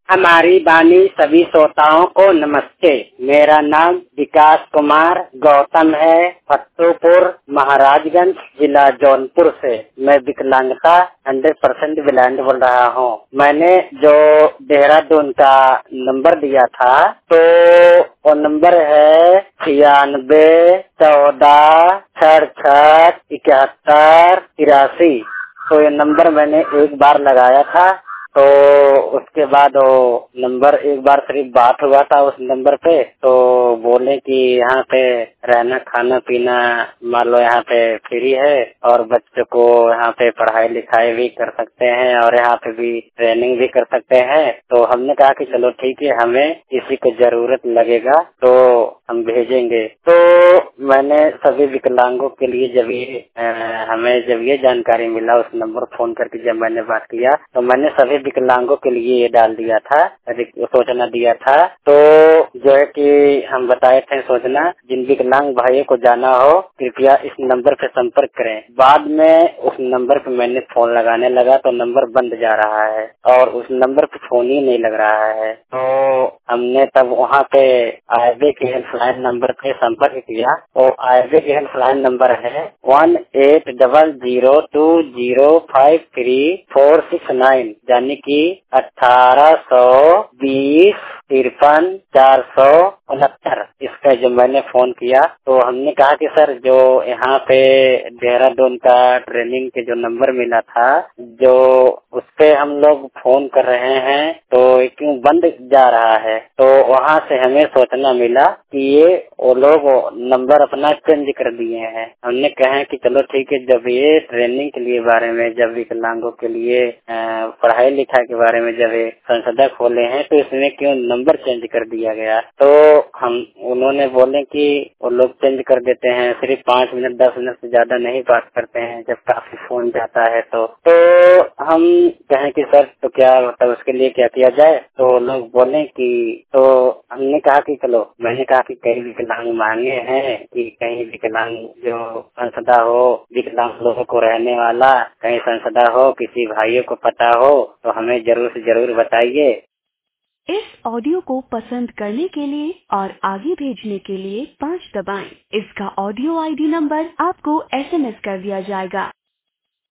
हमारी वाणी सभी श्रोताओं को नमस्ते। मेरा नाम विकास कुमार गौतम है, फत्तूपुर महाराजगंज जिला जौनपुर से। मैं विकलांगता 100% ब्लाइंड बोल रहा हूँ। मैंने जो देहरादून का नंबर दिया था तो वो नंबर है 9614667183। तो ये नंबर मैंने एक बार लगाया था, तो उसके बाद वो नंबर एक बार सिर्फ बात हुआ था उस नंबर पे। तो बोले कि यहाँ पे रहना खाना पीना मान लो यहाँ पे फ्री है और बच्चों को यहाँ पे पढ़ाई लिखाई भी कर सकते हैं और यहाँ पे भी ट्रेनिंग भी कर सकते हैं। तो हमने कहा कि चलो ठीक है, हमें किसी को जरूरत लगेगा तो हम भेजेंगे। तो मैंने सभी विकलांगों के लिए हमें जब ये जानकारी मिला, उस नंबर फोन करके जब मैंने बात किया तो मैंने सभी विकलांगों के लिए ये डाल दिया था, सूचना दिया था। तो जो है कि हम बताए थे सूचना, जिन विकलांग भाइयों को जाना हो कृपया इस नंबर पे संपर्क करें। बाद में उस नंबर पे मैंने फोन लगाने लगा तो नंबर बंद जा रहा है और उस नंबर पे फोन ही नहीं लग रहा है। तो हमने तब वहाँ पे आईबी के हेल्पलाइन नंबर पे संपर्क किया। तो आईबी के हेल्पलाइन नंबर है 18002053 यानी कि 182053 इसका जो मैंने फोन किया। तो हमने कहा कि सर जो यहाँ पे देहरादून का ट्रेनिंग के जो नंबर मिला था, जो उस पे हम लोग फोन कर रहे हैं तो क्यों बंद जा रहा है। तो वहाँ से हमें सूचना मिला कि ये वो लोग नंबर अपना चेंज कर दिए हैं। हमने कहा कि चलो ठीक है, जब ये ट्रेनिंग के लिए बारे में, जब विकलांगों के लिए पढ़ाई लिखाई के बारे में जब संसदा खोले हैं तो इसमें क्यों नंबर चेंज कर दिया गया। तो उन्होंने बोले कि वो लोग चेंज कर देते हैं, सिर्फ 5 मिनट 10 मिनट से ज्यादा नहीं बात करते हैं जब काफी फोन जाता है। तो हम कहें कि सर तो क्या मतलब उसके लिए क्या किया जाए। तो लोग बोले कि तो हमने कहा कि चलो, मैंने कहा कि कई विकलांग मांगे हैं कि कहीं विकलांग जो संसदा हो विकलांग लोगों को रहने वाला, कहीं संसदा हो, किसी भाइयों को पता हो तो हमें जरूर से जरूर बताइए। इस ऑडियो को पसंद करने के लिए और आगे भेजने के लिए 5 दबाएं। इसका ऑडियो आईडी नंबर आपको SMS कर दिया जाएगा।